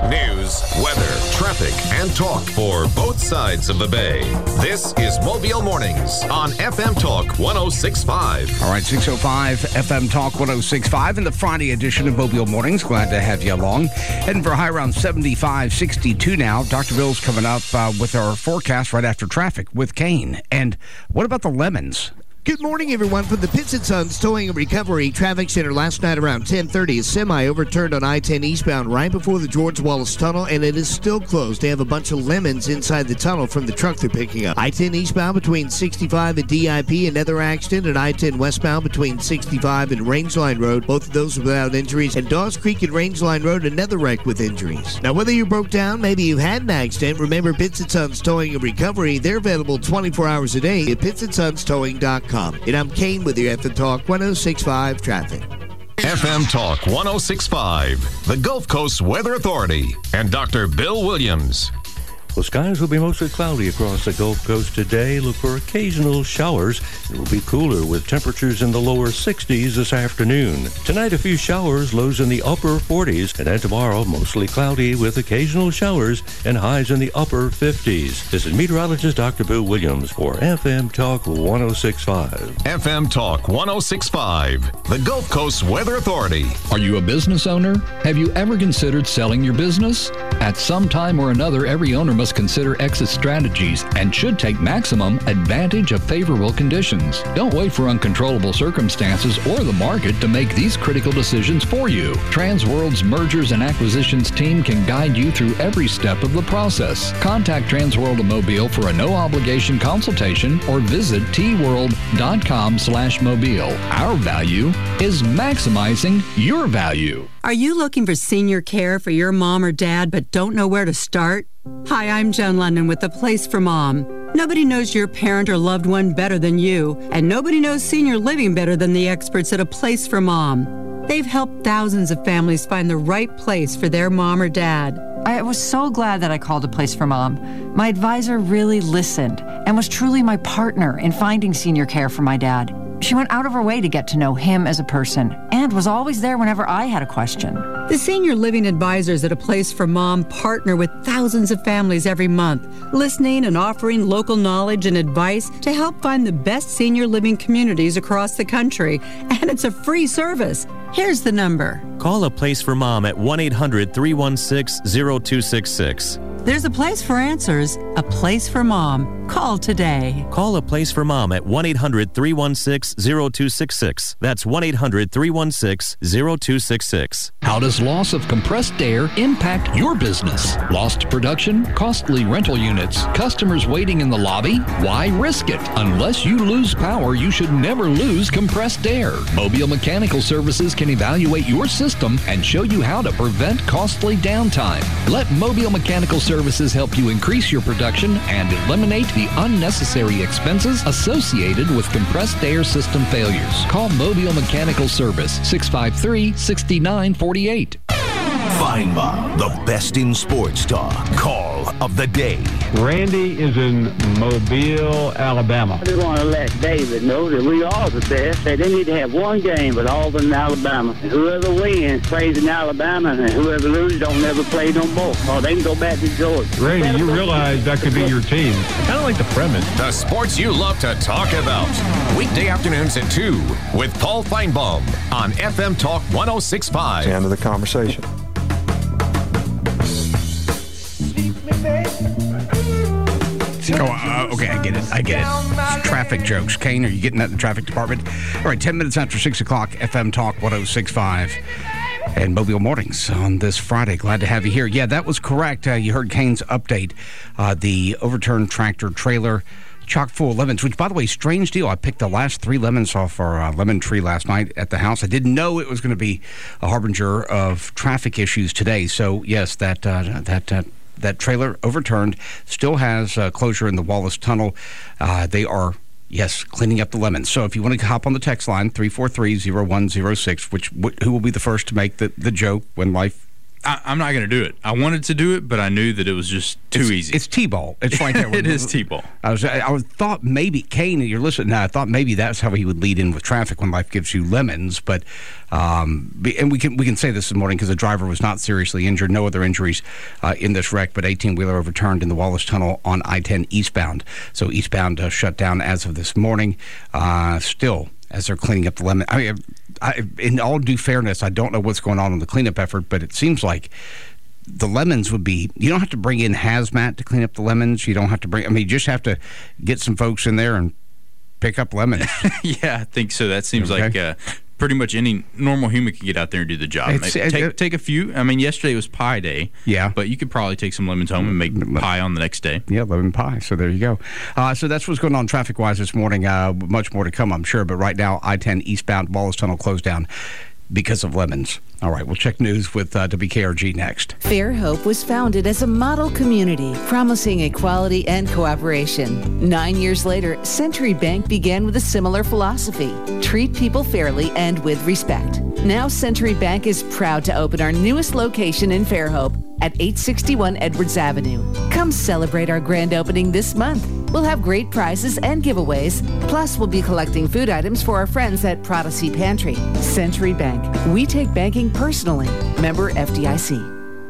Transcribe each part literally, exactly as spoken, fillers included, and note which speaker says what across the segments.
Speaker 1: News, weather, traffic, and talk for both sides of the bay. This is Mobile Mornings on F M Talk one oh six point five.
Speaker 2: All right, six oh five F M Talk one oh six point five in the Friday edition of Mobile Mornings. Glad to have you along. Heading for a high around seventy-five, sixty-two now. Doctor Bill's coming up uh, with our forecast right after traffic with Kane. And what about the lemons?
Speaker 3: Good morning, everyone. From the Pitts and Sons Towing and Recovery Traffic Center last night around ten thirty, a semi overturned on I ten eastbound right before the George Wallace Tunnel, and it is still closed. They have a bunch of lemons inside the tunnel from the truck they're picking up. I ten eastbound between sixty-five and D I P, another accident, and I ten westbound between sixty-five and Rangeline Road, both of those without injuries, and Dawes Creek and Rangeline Road, another wreck with injuries. Now, whether you broke down, maybe you had an accident, remember Pitts and Sons Towing and Recovery. They're available twenty-four hours a day at pitts and sons towing dot com. And I'm Kane with your F M Talk one oh six point five traffic.
Speaker 1: F M Talk one oh six point five, the Gulf Coast Weather Authority, and Doctor Bill Williams.
Speaker 4: Well, skies will be mostly cloudy across the Gulf Coast today. Look for occasional showers. It will be cooler with temperatures in the lower sixties this afternoon. Tonight, a few showers, lows in the upper forties. And then tomorrow, mostly cloudy with occasional showers and highs in the upper fifties. This is meteorologist Doctor Bill Williams for F M Talk one oh six point five.
Speaker 1: F M Talk one oh six point five, the Gulf Coast Weather Authority.
Speaker 5: Are you a business owner? Have you ever considered selling your business? At some time or another, every owner must consider exit strategies and should take maximum advantage of favorable conditions. Don't wait for uncontrollable circumstances or the market to make these critical decisions for you. Transworld's Mergers and Acquisitions team can guide you through every step of the process. Contact Transworld of Mobile for a no-obligation consultation or visit t world dot com slash mobile. Our value is maximizing your value.
Speaker 6: Are you looking for senior care for your mom or dad but don't know where to start? Hi, I'm Joan London with The Place for Mom. Nobody knows your parent or loved one better than you, and nobody knows senior living better than the experts at A Place for Mom. They've helped thousands of families find the right place for their mom or dad.
Speaker 7: I was so glad that I called A Place for Mom. My advisor really listened and was truly my partner in finding senior care for my dad. She went out of her way to get to know him as a person and was always there whenever I had a question.
Speaker 6: The senior living advisors at A Place for Mom partner with thousands of families every month, listening and offering local knowledge and advice to help find the best senior living communities across the country. And it's a free service. Here's the number.
Speaker 8: Call A Place for Mom at one eight hundred, three one six, zero two six six.
Speaker 6: There's a place for answers, a place for mom. Call today.
Speaker 8: Call A Place for Mom at one eight hundred, three one six, zero two six six. That's one eight hundred, three one six, zero two six six.
Speaker 5: How does loss of compressed air impact your business? Lost production? Costly rental units? Customers waiting in the lobby? Why risk it? Unless you lose power, you should never lose compressed air. Mobile Mechanical Services can evaluate your system and show you how to prevent costly downtime. Let Mobile Mechanical Services help you increase your production and eliminate the unnecessary expenses associated with compressed air system failures. Call Mobile Mechanical Service, six five three, six nine four eight.
Speaker 9: Feinbaum, the best in sports talk. Call of the day.
Speaker 10: Randy is in Mobile, Alabama.
Speaker 11: I just want to let David know that we are the best. They need to have one game with Auburn and Alabama. And whoever wins plays in Alabama, and whoever loses don't never play no more. Or they can go back to Georgia.
Speaker 10: Randy, you realize that could be your team. I kind of like the premise.
Speaker 1: The sports you love to talk about. Weekday afternoons at two with Paul Feinbaum on F M Talk one oh six point five.
Speaker 12: The end of the conversation.
Speaker 2: Oh, uh, okay, I get it. I get it. It's traffic jokes. Kane, are you getting that in the traffic department? All right, ten minutes after six o'clock, F M Talk one oh six point five and Mobile Mornings on this Friday. Glad to have you here. Yeah, that was correct. Uh, you heard Kane's update. Uh, the overturned tractor trailer chock full of lemons, which, by the way, strange deal. I picked the last three lemons off our uh, lemon tree last night at the house. I didn't know it was going to be a harbinger of traffic issues today. So, yes, that uh, that uh, that trailer overturned, still has uh, closure in the Wallace Tunnel. Uh, they are, yes, cleaning up the lemons. So if you want to hop on the text line, three four three, zero one zero six, which wh- who will be the first to make the, the joke when life
Speaker 12: I, I'm not going to do it. I wanted to do it, but I knew that it was just too
Speaker 2: it's,
Speaker 12: easy.
Speaker 2: It's T-ball. It's right there.
Speaker 12: It is T-ball.
Speaker 2: I was, I was thought maybe, Kane, you're listening now, I thought maybe that's how he would lead in with traffic when life gives you lemons, but, um, and we can we can say this this morning because the driver was not seriously injured, no other injuries uh, in this wreck, but eighteen-wheeler overturned in the Wallace Tunnel on I ten eastbound. So eastbound uh, shut down as of this morning. Uh, still, as they're cleaning up the lemon. I mean, I, in all due fairness, I don't know what's going on in the cleanup effort, but it seems like the lemons would be, you don't have to bring in hazmat to clean up the lemons. You don't have to bring, I mean, you just have to get some folks in there and pick up lemons.
Speaker 12: Yeah, I think so. That seems
Speaker 2: okay.
Speaker 12: like uh, pretty much any normal human can get out there and do the job.
Speaker 2: It's,
Speaker 12: take,
Speaker 2: uh,
Speaker 12: take a few. I mean, yesterday was pie day.
Speaker 2: Yeah.
Speaker 12: But you could probably take some lemons home and make pie on the next day.
Speaker 2: Yeah, lemon pie. So there you go. Uh, so that's what's going on traffic-wise this morning. Uh, much more to come, I'm sure. But right now, I ten eastbound Wallace Tunnel closed down because of lemons. All right, we'll check news with uh, W K R G next.
Speaker 13: Fairhope was founded as a model community, promising equality and cooperation. Nine years later, Century Bank began with a similar philosophy: treat people fairly and with respect. Now, Century Bank is proud to open our newest location in Fairhope at eight sixty-one Edwards Avenue. Come celebrate our grand opening this month. We'll have great prizes and giveaways. Plus, we'll be collecting food items for our friends at Prodigy Pantry. Century Bank. We take banking personally. Member F D I C.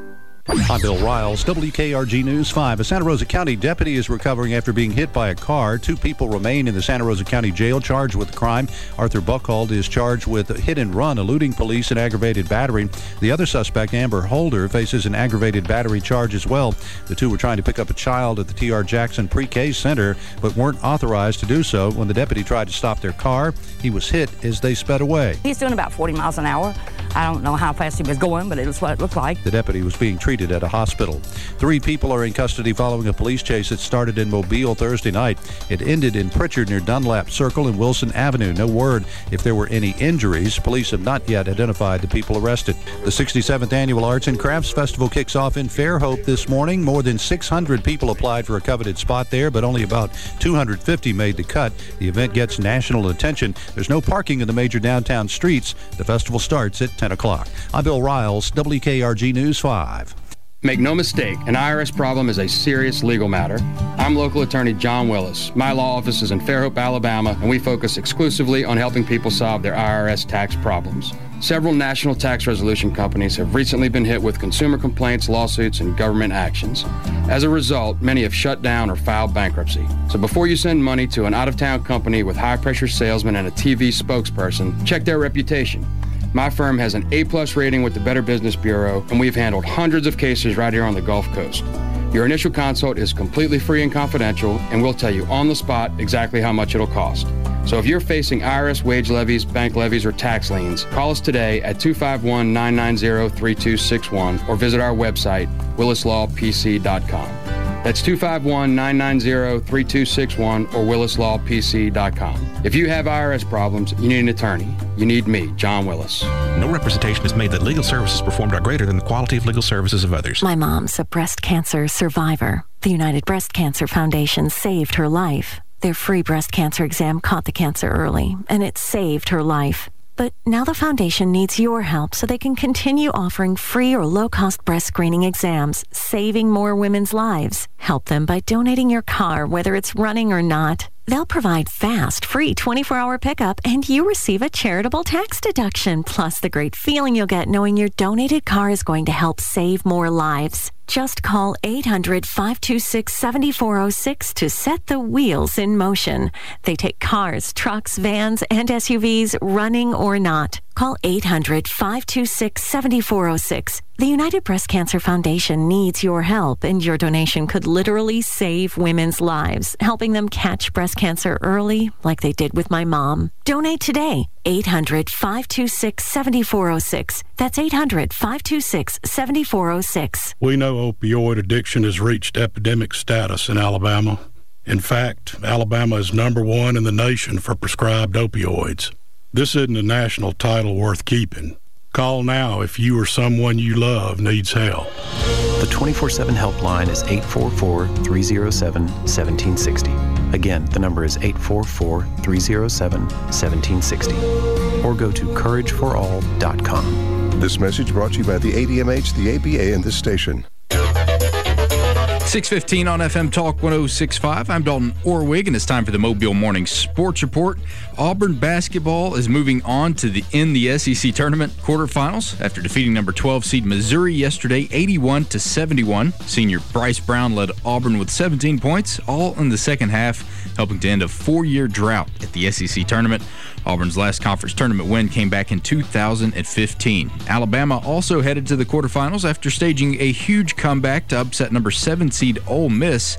Speaker 14: I'm Bill Riles, W K R G News five. A Santa Rosa County deputy is recovering after being hit by a car. Two people remain in the Santa Rosa County Jail charged with the crime. Arthur Buchhold is charged with hit and run, eluding police, and aggravated battery. The other suspect, Amber Holder, faces an aggravated battery charge as well. The two were trying to pick up a child at the T R Jackson Pre-K Center, but weren't authorized to do so. When the deputy tried to stop their car, he was hit as they sped away.
Speaker 15: He's doing about forty miles an hour. I don't know how fast he was going, but it was what it looked like.
Speaker 14: The deputy was being treated at a hospital. Three people are in custody following a police chase that started in Mobile Thursday night. It ended in Pritchard near Dunlap Circle and Wilson Avenue. No word if there were any injuries. Police have not yet identified the people arrested. The sixty-seventh Annual Arts and Crafts Festival kicks off in Fairhope this morning. More than six hundred people applied for a coveted spot there, but only about two hundred fifty made the cut. The event gets national attention. There's no parking in the major downtown streets. The festival starts at ten o'clock. I'm Bill Riles, W K R G News five.
Speaker 16: Make no mistake, an I R S problem is a serious legal matter. I'm local attorney John Willis. My law office is in Fairhope, Alabama, and we focus exclusively on helping people solve their I R S tax problems. Several national tax resolution companies have recently been hit with consumer complaints, lawsuits, and government actions. As a result, many have shut down or filed bankruptcy. So before you send money to an out-of-town company with high-pressure salesmen and a T V spokesperson, check their reputation. My firm has an A-plus rating with the Better Business Bureau, and we've handled hundreds of cases right here on the Gulf Coast. Your initial consult is completely free and confidential, and we'll tell you on the spot exactly how much it'll cost. So if you're facing I R S wage levies, bank levies, or tax liens, call us today at two five one, nine nine zero, three two six one or visit our website, willis law p c dot com. That's two five one, nine nine zero, three two six one or willis law p c dot com. If you have I R S problems, you need an attorney. You need me, John Willis.
Speaker 17: No representation is made that legal services performed are greater than the quality of legal services of others.
Speaker 18: My mom's a breast cancer survivor. The United Breast Cancer Foundation saved her life. Their free breast cancer exam caught the cancer early, and it saved her life. But now the foundation needs your help so they can continue offering free or low-cost breast screening exams, saving more women's lives. Help them by donating your car, whether it's running or not. They'll provide fast, free twenty-four hour pickup, and you receive a charitable tax deduction, plus the great feeling you'll get knowing your donated car is going to help save more lives. Just call eight hundred, five two six, seven four zero six to set the wheels in motion. They take cars, trucks, vans, and S U Vs, running or not. Call eight hundred, five two six, seven four zero six. The United Breast Cancer Foundation needs your help, and your donation could literally save women's lives, helping them catch breast cancer early, like they did with my mom. Donate today. eight hundred, five two six, seven four zero six. That's eight hundred, five two six, seven four zero six.
Speaker 19: We know opioid addiction has reached epidemic status in Alabama. In fact, Alabama is number one in the nation for prescribed opioids. This isn't a national title worth keeping. Call now if you or someone you love needs help.
Speaker 20: The twenty-four seven helpline is eight four four, three oh seven, one seven six oh. Again, the number is eight four four, three oh seven, one seven six oh. Or go to courage for all dot com.
Speaker 21: This message brought to you by the A D M H, the A B A, and this station.
Speaker 12: six fifteen on F M Talk one oh six point five. I'm Dalton Orwig, and it's time for the Mobile Morning Sports Report. Auburn basketball is moving on to the in the S E C tournament quarterfinals after defeating number twelve seed Missouri yesterday, eighty-one to seventy-one. Senior Bryce Brown led Auburn with seventeen points, all in the second half, helping to end a four-year drought at the S E C tournament. Auburn's last conference tournament win came back in two thousand fifteen. Alabama also headed to the quarterfinals after staging a huge comeback to upset number seven seed Ole Miss.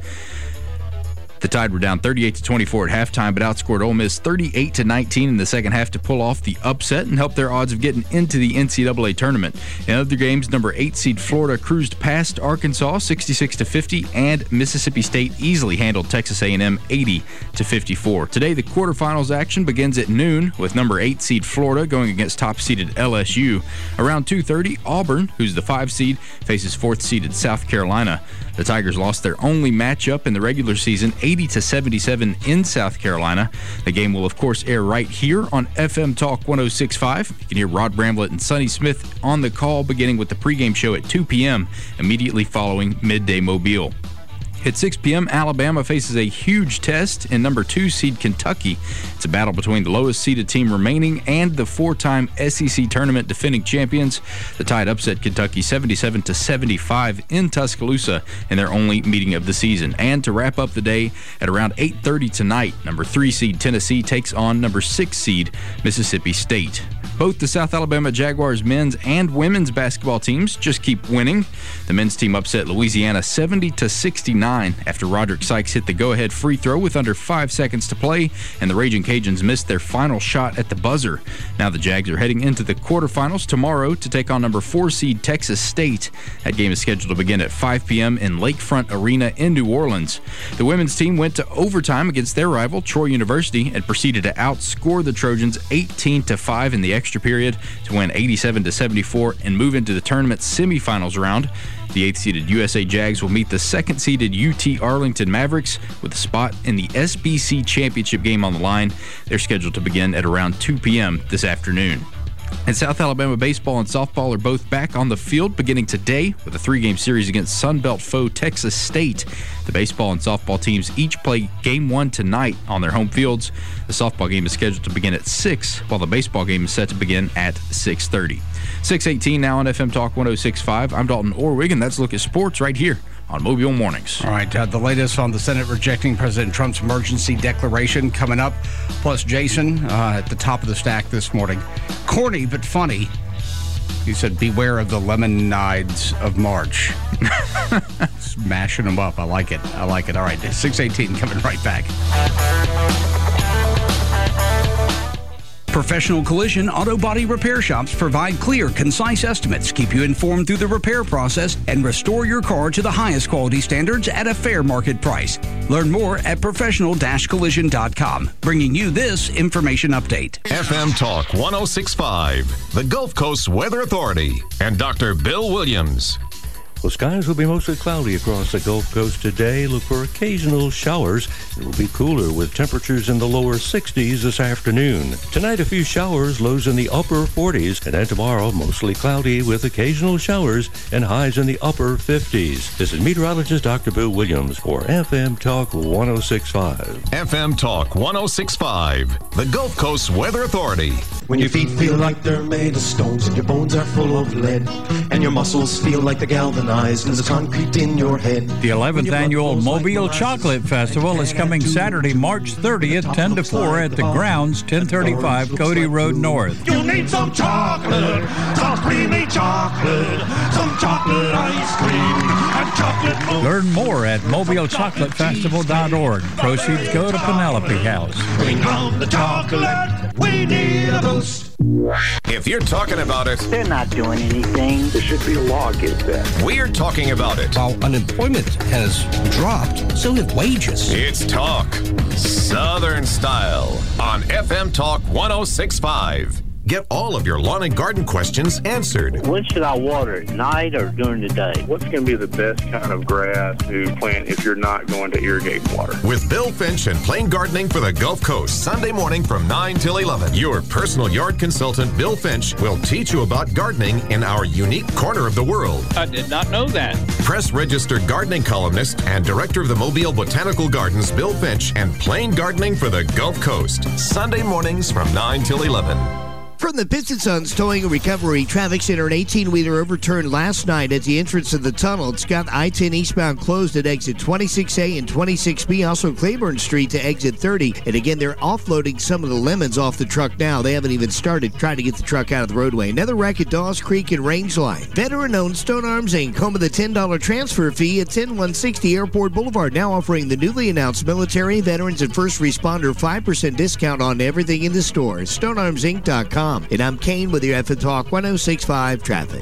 Speaker 12: The Tide were down thirty-eight to twenty-four at halftime, but outscored Ole Miss thirty-eight to nineteen in the second half to pull off the upset and help their odds of getting into the N C double A tournament. In other games, number eight seed Florida cruised past Arkansas sixty-six to fifty, and Mississippi State easily handled Texas A and M eighty to fifty-four. Today, the quarterfinals action begins at noon with number eight seed Florida going against top-seeded L S U. Around two thirty, Auburn, who's the five seed, faces fourth-seeded South Carolina. The Tigers lost their only matchup in the regular season, eighty to seventy-seven in South Carolina. The game will, of course, air right here on F M Talk one oh six point five. You can hear Rod Bramblett and Sonny Smith on the call, beginning with the pregame show at two p.m., immediately following Midday Mobile. At six p.m., Alabama faces a huge test in number two seed Kentucky. It's a battle between the lowest seeded team remaining and the four-time S E C tournament defending champions. The Tide upset Kentucky seventy-seven to seventy-five in Tuscaloosa in their only meeting of the season. And to wrap up the day, at around eight thirty tonight, number three seed Tennessee takes on number six seed Mississippi State. Both the South Alabama Jaguars men's and women's basketball teams just keep winning. The men's team upset Louisiana seventy to sixty-nine after Roderick Sykes hit the go-ahead free throw with under five seconds to play, and the Raging Cajuns missed their final shot at the buzzer. Now the Jags are heading into the quarterfinals tomorrow to take on number four seed Texas State. That game is scheduled to begin at five p.m. in Lakefront Arena in New Orleans. The women's team went to overtime against their rival, Troy University, and proceeded to outscore the Trojans eighteen to five in the extra period to win eighty-seven to seventy-four and move into the tournament semifinals round. The eighth-seeded U S A Jags will meet the second-seeded U T Arlington Mavericks with a spot in the S B C championship game on the line. They're scheduled to begin at around two p.m. this afternoon. And South Alabama baseball and softball are both back on the field beginning today with a three-game series against Sunbelt foe Texas State. The baseball and softball teams each play game one tonight on their home fields. The softball game is scheduled to begin at six, while the baseball game is set to begin at six thirty. six eighteen now on F M Talk one oh six point five. I'm Dalton Orwig, and that's a look at sports right here on Mobile Mornings.
Speaker 2: All right, uh, the latest on the Senate rejecting President Trump's emergency declaration coming up. Plus, Jason uh, at the top of the stack this morning. Corny but funny. He said, beware of the lemonides of March. Smashing them up. I like it. I like it. All right, six eighteen coming right back. Professional Collision Auto Body Repair Shops provide clear, concise estimates, keep you informed through the repair process, and restore your car to the highest quality standards at a fair market price. Learn more at professional dash collision dot com. Bringing you this information update.
Speaker 1: F M Talk one oh six point five, the Gulf Coast Weather Authority, and Doctor Bill Williams.
Speaker 4: Well, skies will be mostly cloudy across the Gulf Coast today. Look for occasional showers. It will be cooler with temperatures in the lower sixties this afternoon. Tonight, a few showers, lows in the upper forties. And then tomorrow, mostly cloudy with occasional showers and highs in the upper fifties. This is meteorologist Doctor Bill Williams for F M Talk one oh six point five.
Speaker 1: F M Talk one oh six point five, the Gulf Coast Weather Authority.
Speaker 22: When your feet feel like they're made of stones and your bones are full of lead and your muscles feel like they're galvanized and there's concrete in your head.
Speaker 23: The eleventh annual Mobile Chocolate Festival is coming Saturday, March thirtieth, ten to four at the grounds, ten thirty-five Cody Road North.
Speaker 22: You'll need some chocolate, some creamy chocolate, some chocolate ice cream, and chocolate.
Speaker 23: Learn more at mobile chocolate festival dot org. Proceeds go to Penelope House.
Speaker 22: Bring on the chocolate, we need a boost.
Speaker 1: If you're talking about it,
Speaker 11: they're not doing anything.
Speaker 21: There should be a law against that.
Speaker 1: We're talking about it.
Speaker 24: While unemployment has dropped, so have wages.
Speaker 1: It's talk, Southern style, on F M Talk one oh six point five. Get all of your lawn and garden questions answered.
Speaker 11: When should I water it, night or during the day?
Speaker 3: What's going to be the best kind of grass to plant if you're not going to irrigate water?
Speaker 1: With Bill Finch and Plain Gardening for the Gulf Coast, Sunday morning from nine till eleven. Your personal yard consultant, Bill Finch, will teach you about gardening in our unique corner of the world.
Speaker 6: I did not know that.
Speaker 1: Press registered gardening columnist and director of the Mobile Botanical Gardens, Bill Finch, and Plain Gardening for the Gulf Coast, Sunday mornings from nine till eleven.
Speaker 7: From the Piston Sons Towing and Recovery Traffic Center, an eighteen-wheeler overturned last night at the entrance of the tunnel. It's got I ten eastbound closed at exit twenty-six A and twenty-six B, also Claiborne Street to exit thirty. And again, they're offloading some of the lemons off the truck now. They haven't even started trying to get the truck out of the roadway. Another wreck at Dawes Creek and Rangeline. Veteran-owned Stone Arms Incorporated. Home of the ten dollars transfer fee at ten one sixty Airport Boulevard. Now offering the newly announced military, veterans, and first responder five percent discount on everything in the store. stone arms inc dot com. And I'm Kane with your F M Talk one oh six point five traffic.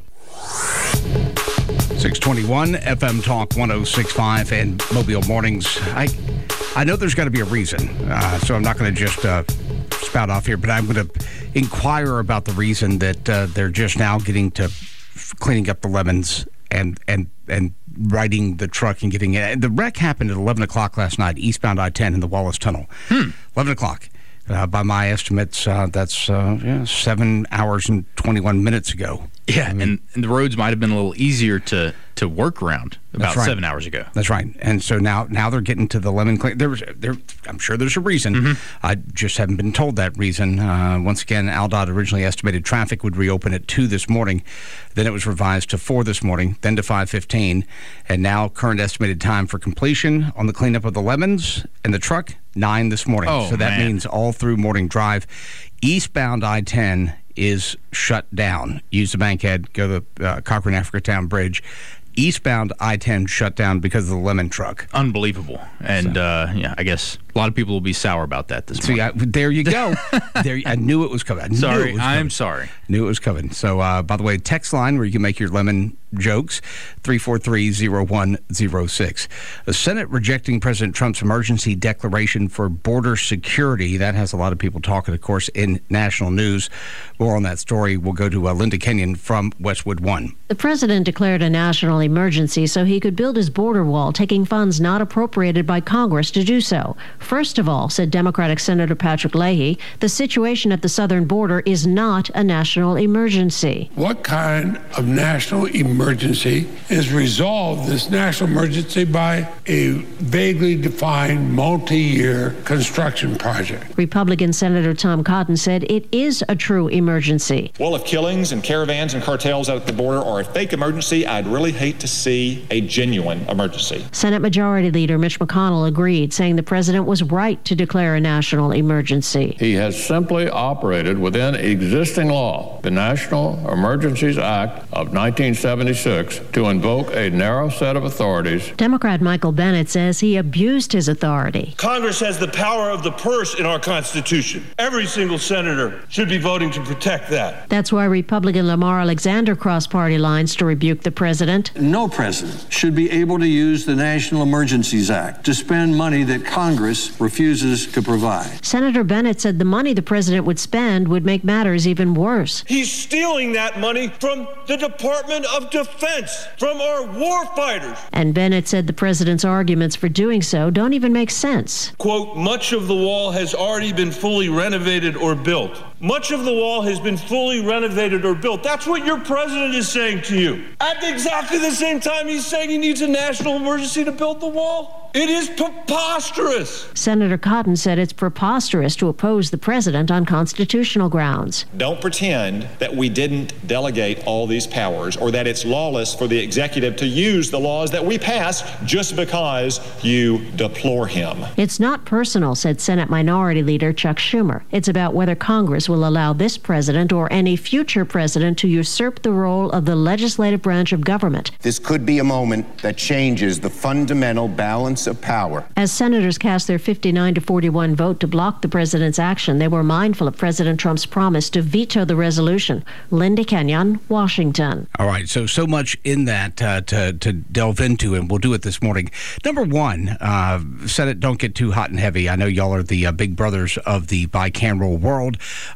Speaker 2: six twenty-one F M Talk one oh six point five and Mobile Mornings. I I know there's got to be a reason, uh, so I'm not going to just uh, spout off here, but I'm going to inquire about the reason that uh, they're just now getting to cleaning up the lemons and and and riding the truck and getting it. The wreck happened at eleven o'clock last night, eastbound I ten in the Wallace Tunnel.
Speaker 12: Hmm.
Speaker 2: eleven o'clock. Uh, by my estimates, uh, that's uh, yeah, seven hours and twenty-one minutes ago.
Speaker 12: Yeah,
Speaker 2: I mean,
Speaker 12: and, and the roads might have been a little easier to, to work around about
Speaker 2: right.
Speaker 12: seven hours ago.
Speaker 2: That's right. And so now now they're getting to the lemon clean. There was, there, I'm sure there's a reason. Mm-hmm. I just haven't been told that reason. Uh, once again, AlDOT originally estimated traffic would reopen at two this morning. Then it was revised to four this morning, then to five fifteen. And now current estimated time for completion on the cleanup of the lemons and the truck, nine this morning.
Speaker 12: Oh,
Speaker 2: so that
Speaker 12: man.
Speaker 2: means all through morning drive. Eastbound I ten is shut down. Use the Bankhead, go to the uh, Cochrane Africatown Bridge. Eastbound I ten shut down because of the lemon truck.
Speaker 12: Unbelievable. And, so. uh, yeah, I guess a lot of people will be sour about that this
Speaker 2: See,
Speaker 12: morning.
Speaker 2: I, there you go. there, I knew it was coming. I knew
Speaker 12: sorry,
Speaker 2: it was
Speaker 12: I'm
Speaker 2: coming.
Speaker 12: sorry.
Speaker 2: Knew it was coming. So, uh, by the way, text line where you can make your lemon jokes, three four three, oh one oh six. The Senate rejecting President Trump's emergency declaration for border security. That has a lot of people talking, of course, in national news. More on that story. We'll go to uh, Linda Kenyon from Westwood One.
Speaker 8: The president declared a national emergency so he could build his border wall, taking funds not appropriated by Congress to do so. First of all, said Democratic Senator Patrick Leahy, the situation at the southern border is not a national emergency.
Speaker 25: What kind of national emergency is resolved, this national emergency, by a vaguely defined multi-year construction project?
Speaker 8: Republican Senator Tom Cotton said it is a true emergency.
Speaker 26: Well, if killings and caravans and cartels out at the border are a fake emergency, I'd really hate to see a genuine emergency.
Speaker 8: Senate Majority Leader Mitch McConnell agreed, saying the president was right to declare a national emergency.
Speaker 27: He has simply operated within existing law, the National Emergencies Act of nineteen seventy-six, to invoke a narrow set of authorities.
Speaker 8: Democrat Michael Bennet says he abused his authority.
Speaker 28: Congress has the power of the purse in our Constitution. Every single senator should be voting to protect that.
Speaker 8: That's why Republican Lamar Alexander crossed party lines to rebuke the president.
Speaker 29: No president should be able to use the National Emergencies Act to spend money that Congress refuses to provide.
Speaker 8: Senator Bennet said the money the president would spend would make matters even worse.
Speaker 28: He's stealing that money from the Department of Defense, from our war fighters.
Speaker 8: And Bennet said the president's arguments for doing so don't even make sense.
Speaker 28: Quote, much of the wall has already been fully renovated or built. Much of the wall has been fully renovated or built. That's what your president is saying to you. At exactly the same time he's saying he needs a national emergency to build the wall. It is preposterous.
Speaker 8: Senator Cotton said it's preposterous to oppose the president on constitutional grounds.
Speaker 26: Don't pretend that we didn't delegate all these powers or that it's lawless for the executive to use the laws that we pass just because you deplore him.
Speaker 8: It's not personal, said Senate Minority Leader Chuck Schumer. It's about whether Congress will allow this president or any future president to usurp the role of the legislative branch of government.
Speaker 30: This could be a moment that changes the fundamental balance of power.
Speaker 8: As senators cast their fifty-nine to forty-one vote to block the president's action, they were mindful of President Trump's promise to veto the resolution. Linda Kenyon, Washington.
Speaker 2: All right, so so much in that uh, to, to delve into, and we'll do it this morning. Number one, uh, Senate, don't get too hot and heavy. I know y'all are the uh, big brothers of the bicameral world.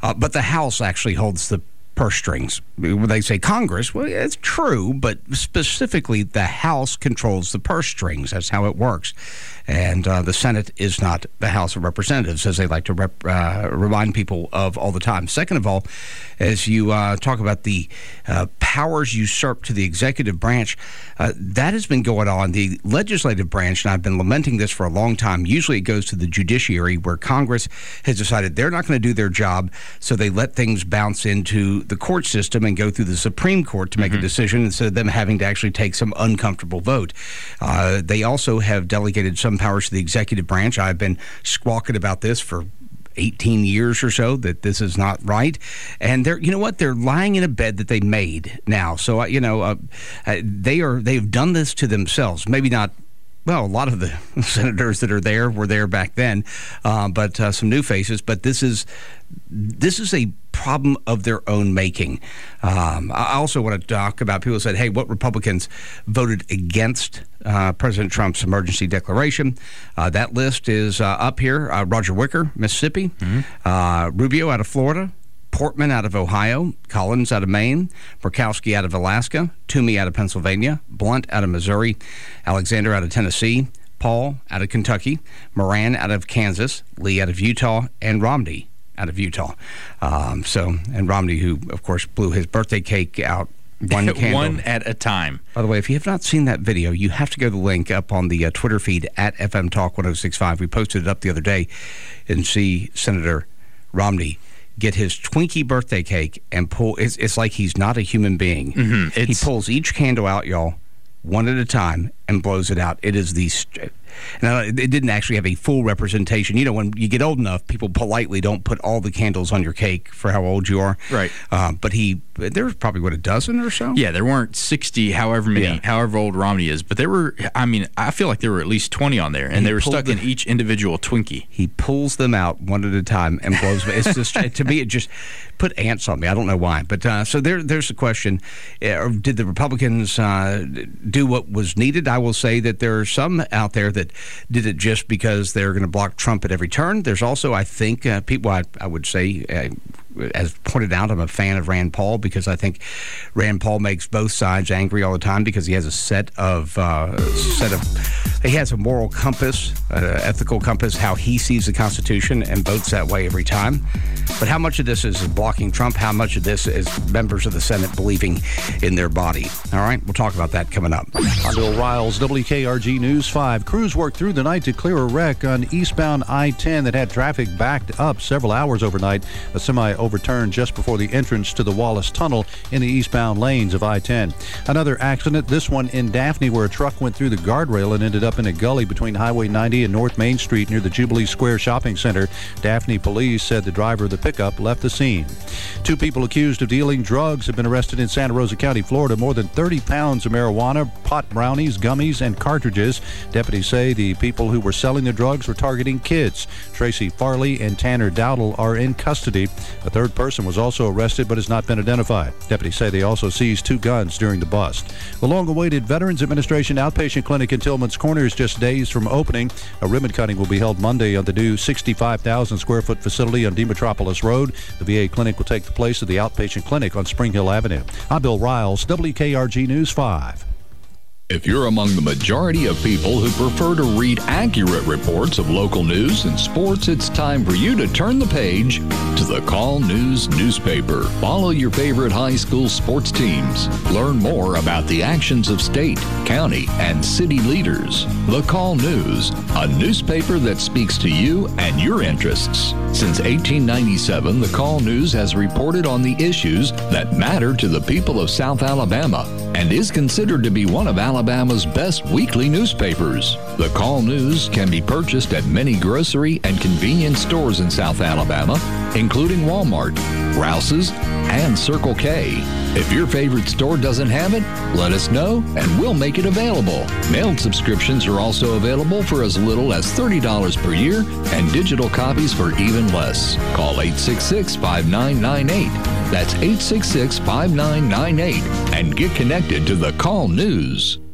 Speaker 2: Uh, but the House actually holds the purse strings. When they say Congress, well, it's true, but specifically the House controls the purse strings. That's how it works. And uh, the Senate is not the House of Representatives, as they like to rep, uh, remind people of all the time. Second of all, as you uh, talk about the uh, powers usurped to the executive branch, uh, that has been going on. The legislative branch, and I've been lamenting this for a long time, usually it goes to the judiciary, where Congress has decided they're not going to do their job, so they let things bounce into the court system and go through the Supreme Court to make mm-hmm. a decision instead of them having to actually take some uncomfortable vote. Uh, they also have delegated some powers to the executive branch. I've been squawking about this for eighteen years or so, that this is not right. And they're, you know what? They're lying in a bed that they made now. So, uh, you know, uh, uh, they are, they've done this to themselves. Maybe not. Well, a lot of the senators that are there were there back then, uh, but uh, some new faces. But this is this is a problem of their own making. Um, I also want to talk about people who said, hey, what Republicans voted against uh, President Trump's emergency declaration. Uh, that list is uh, up here. Uh, Roger Wicker, Mississippi. Mm-hmm. uh, Rubio out of Florida. Portman out of Ohio, Collins out of Maine, Murkowski out of Alaska, Toomey out of Pennsylvania, Blunt out of Missouri, Alexander out of Tennessee, Paul out of Kentucky, Moran out of Kansas, Lee out of Utah, and Romney out of Utah. Um, so, and Romney, who, of course, blew his birthday cake out one candle.
Speaker 12: One at a time.
Speaker 2: By the way, if you have not seen that video, you have to go to the link up on the uh, Twitter feed at F M Talk one oh six point five. We posted it up the other day, and see Senator Romney get his Twinkie birthday cake and pull. It's, it's like he's not a human being.
Speaker 12: Mm-hmm.
Speaker 2: He pulls each candle out, y'all, one at a time, and blows it out. It is the. Now, it didn't actually have a full representation. You know, when you get old enough, people politely don't put all the candles on your cake for how old you are.
Speaker 12: Right.
Speaker 2: Uh, but he, there was probably, what, a dozen or so?
Speaker 12: Yeah, there weren't sixty, however many, yeah. however old Romney is. But there were, I mean, I feel like there were at least twenty on there, and he they were stuck the, in each individual Twinkie.
Speaker 2: He pulls them out one at a time and blows them. It's just, to me, it just put ants on me. I don't know why. But uh, so there, there's the question. Uh, did the Republicans uh, do what was needed? I will say that there are some out there that did it just because they're going to block Trump at every turn. There's also, I think, uh, people, I, I would say, uh, as pointed out, I'm a fan of Rand Paul because I think Rand Paul makes both sides angry all the time because he has a set of, uh, set of he has a moral compass, uh, ethical compass, how he sees the Constitution, and votes that way every time. But how much of this is blocking Trump? How much of this is members of the Senate believing in their body? All right, we'll talk about that coming up.
Speaker 5: I'm Bill Riles, W K R G News five. Crews worked through the night to clear a wreck on eastbound I ten that had traffic backed up several hours overnight. A semi overturned just before the entrance to the Wallace Tunnel in the eastbound lanes of I ten. Another accident, this one in Daphne, where a truck went through the guardrail and ended up in a gully between Highway ninety and North Main Street near the Jubilee Square Shopping Center. Daphne police said the driver of the pickup left the scene. Two people accused of dealing drugs have been arrested in Santa Rosa County, Florida. More than thirty pounds of marijuana, pot brownies, gummies, and cartridges. Deputies say the people who were selling the drugs were targeting kids. Tracy Farley and Tanner Dowdle are in custody. A third person was also arrested but has not been identified. Deputies say they also seized two guns during the bust. The long-awaited Veterans Administration outpatient clinic in Tillman's Corner is just days from opening. A ribbon cutting will be held Monday on the new sixty-five thousand square foot facility on Demetropolis Road. The V A clinic will take the place of the outpatient clinic on Spring Hill Avenue. I'm Bill Riles, W K R G News five.
Speaker 6: If you're among the majority of people who prefer to read accurate reports of local news and sports, it's time for you to turn the page to the Call News newspaper. Follow your favorite high school sports teams. Learn more about the actions of state, county, and city leaders. The Call News, a newspaper that speaks to you and your interests. Since eighteen ninety-seven, the Call News has reported on the issues that matter to the people of South Alabama and is considered to be one of Alabama's best weekly newspapers. The Call News can be purchased at many grocery and convenience stores in South Alabama, including Walmart, Rouse's, and Circle K. If your favorite store doesn't have it, let us know and we'll make it available. Mailed subscriptions are also available for as little as thirty dollars per year and digital copies for even less. Call eight six six, five nine nine eight. That's eight six six, five nine nine eight and get connected to the Call News.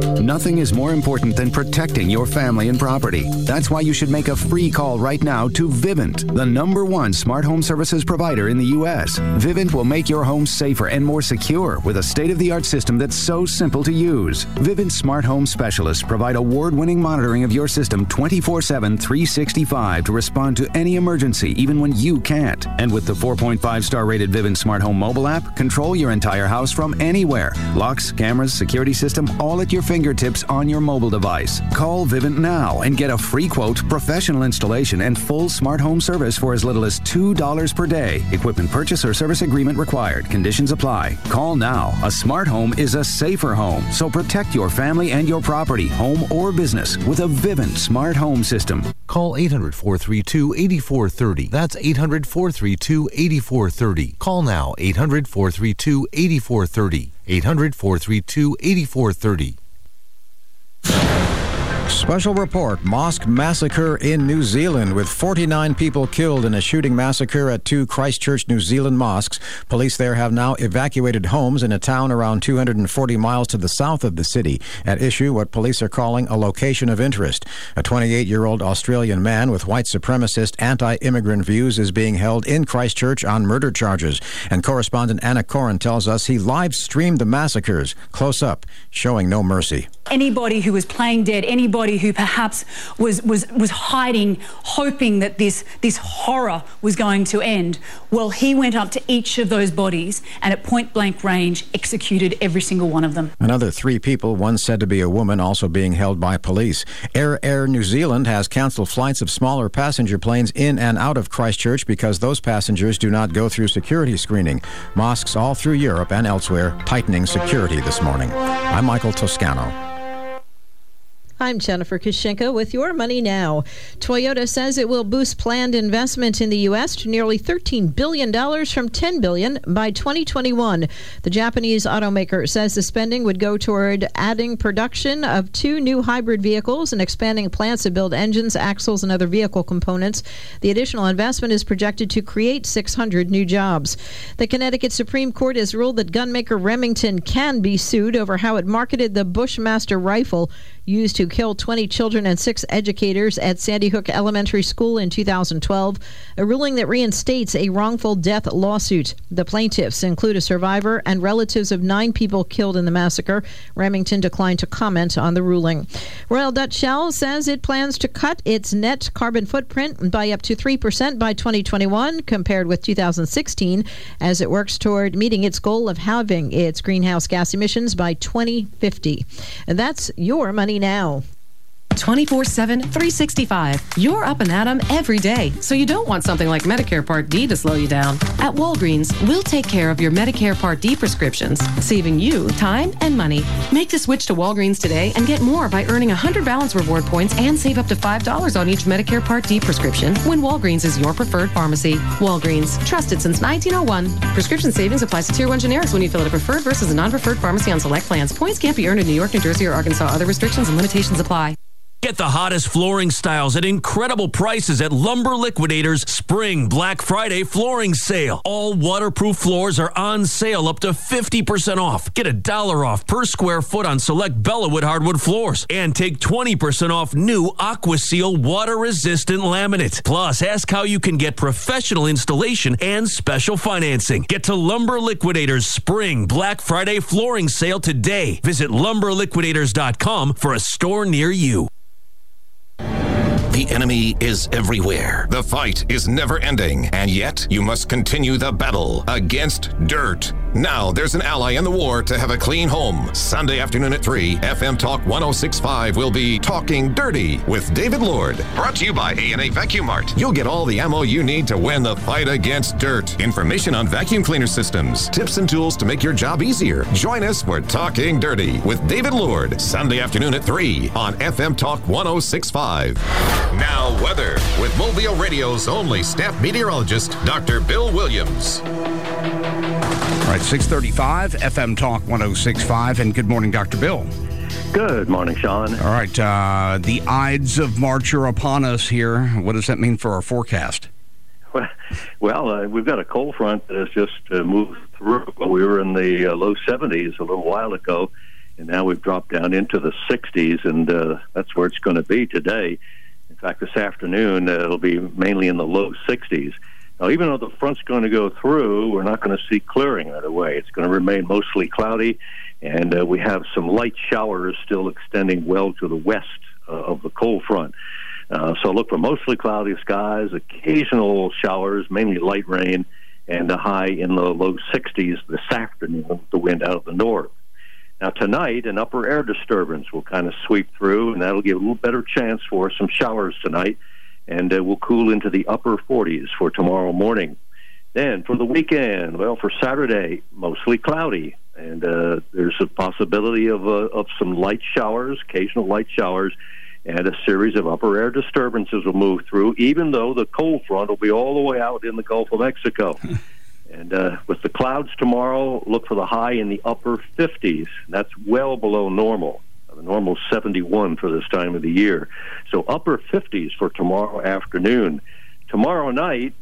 Speaker 9: Nothing is more important than protecting your family and property. That's why you should make a free call right now to Vivint, the number one smart home services provider in the U S. Vivint will make your home safer and more secure with a state-of-the-art system that's so simple to use. Vivint smart home specialists provide award-winning monitoring of your system twenty-four seven, three sixty-five to respond to any emergency, even when you can't. And with the four point five star rated Vivint smart home mobile app, control your entire house from anywhere. Locks, cameras, security system, all at your fingertips on your mobile device. Call Vivint now and get a free quote, professional installation, and full smart home service for as little as two dollars per day. Equipment purchase or service agreement required. Conditions apply. Call now. A smart home is a safer home, so protect your family and your property, home or business, with a Vivint smart home system.
Speaker 10: Call eight hundred, four three two, eight four three zero. That's eight hundred, four three two, eight four three zero. Call now, eight hundred, four three two, eight four three zero. eight hundred, four three two, eight four three zero.
Speaker 13: Special report, mosque massacre in New Zealand with forty-nine people killed in a shooting massacre at two Christchurch, New Zealand mosques. Police there have now evacuated homes in a town around two hundred forty miles to the south of the city. At issue, what police are calling a location of interest. A twenty-eight-year-old Australian man with white supremacist anti-immigrant views is being held in Christchurch on murder charges. And correspondent Anna Corin tells us he live-streamed the massacres, close up, showing no mercy.
Speaker 14: Anybody who was playing dead, anybody who perhaps was was was hiding, hoping that this this horror was going to end, well, he went up to each of those bodies and at point blank range executed every single one of them.
Speaker 13: Another three people, one said to be a woman, also being held by police. Air Air New Zealand has cancelled flights of smaller passenger planes in and out of Christchurch because those passengers do not go through security screening. Mosques all through Europe and elsewhere tightening security this morning. I'm Michael Toscano.
Speaker 15: I'm Jennifer Kushinka with Your Money Now. Toyota says it will boost planned investment in the U S to nearly thirteen billion dollars from ten billion dollars by twenty twenty-one. The Japanese automaker says the spending would go toward adding production of two new hybrid vehicles and expanding plants to build engines, axles, and other vehicle components. The additional investment is projected to create six hundred new jobs. The Connecticut Supreme Court has ruled that gunmaker Remington can be sued over how it marketed the Bushmaster rifle used to kill twenty children and six educators at Sandy Hook Elementary School in two thousand twelve, a ruling that reinstates a wrongful death lawsuit. The plaintiffs include a survivor and relatives of nine people killed in the massacre. Remington declined to comment on the ruling. Royal Dutch Shell says it plans to cut its net carbon footprint by up to three percent by twenty twenty-one compared with two thousand sixteen as it works toward meeting its goal of halving its greenhouse gas emissions by twenty fifty. And that's Your Money Now.
Speaker 16: twenty-four seven, three sixty-five. You're up and at 'em every day, so you don't want something like Medicare Part D to slow you down. At Walgreens, we'll take care of your Medicare Part D prescriptions, saving you time and money. Make the switch to Walgreens today and get more by earning one hundred balance reward points and save up to five dollars on each Medicare Part D prescription when Walgreens is your preferred pharmacy. Walgreens, trusted since nineteen oh one. Prescription savings applies to Tier one generics when you fill at a preferred versus a non-preferred pharmacy on select plans. Points can't be earned in New York, New Jersey, or Arkansas. Other restrictions and limitations apply.
Speaker 17: Get the hottest flooring styles at incredible prices at Lumber Liquidators Spring Black Friday flooring sale. All waterproof floors are on sale up to fifty percent off. Get a dollar off per square foot on select Bellawood hardwood floors. And take twenty percent off new AquaSeal water-resistant laminate. Plus, ask how you can get professional installation and special financing. Get to Lumber Liquidators Spring Black Friday flooring sale today. Visit lumber liquidators dot com for a store near you.
Speaker 1: The enemy is everywhere. The fight is never ending, and yet you must continue the battle against dirt. Now there's an ally in the war to have a clean home. Sunday afternoon at three, F M Talk one oh six point five will be Talking Dirty with David Lord. Brought to you by A and A Vacuum Mart. You'll get all the ammo you need to win the fight against dirt. Information on vacuum cleaner systems, tips and tools to make your job easier. Join us for Talking Dirty with David Lord, Sunday afternoon at three on F M Talk one oh six point five. Now weather with Mobile Radio's only staff meteorologist, Doctor Bill Williams.
Speaker 2: All right, six thirty-five, F M Talk one oh six point five, and good morning, Doctor Bill.
Speaker 18: Good morning, Sean.
Speaker 2: All right, uh, the Ides of March are upon us here. What does that mean for our forecast?
Speaker 18: Well, well uh, we've got a cold front that has just uh, moved through. We were in the uh, low seventies a little while ago, and now we've dropped down into the sixties, and uh, that's where it's going to be today. In fact, this afternoon, uh, it'll be mainly in the low sixties. Now, even though the front's going to go through, we're not going to see clearing right away. It's going to remain mostly cloudy, and uh, we have some light showers still extending well to the west uh, of the cold front. Uh, so look for mostly cloudy skies, occasional showers, mainly light rain, and a high in the low sixties this afternoon with the wind out of the north. Now, tonight, an upper air disturbance will kind of sweep through, and that'll give a little better chance for some showers tonight, and uh, we'll cool into the upper forties for tomorrow morning. Then for the weekend, well, for Saturday, mostly cloudy, and uh, there's a possibility of, uh, of some light showers, occasional light showers, and a series of upper air disturbances will move through, even though the cold front will be all the way out in the Gulf of Mexico. And uh, with the clouds tomorrow, look for the high in the upper fifties. That's well below normal. The normal seventy-one for this time of the year. So upper fifties for tomorrow afternoon. Tomorrow night,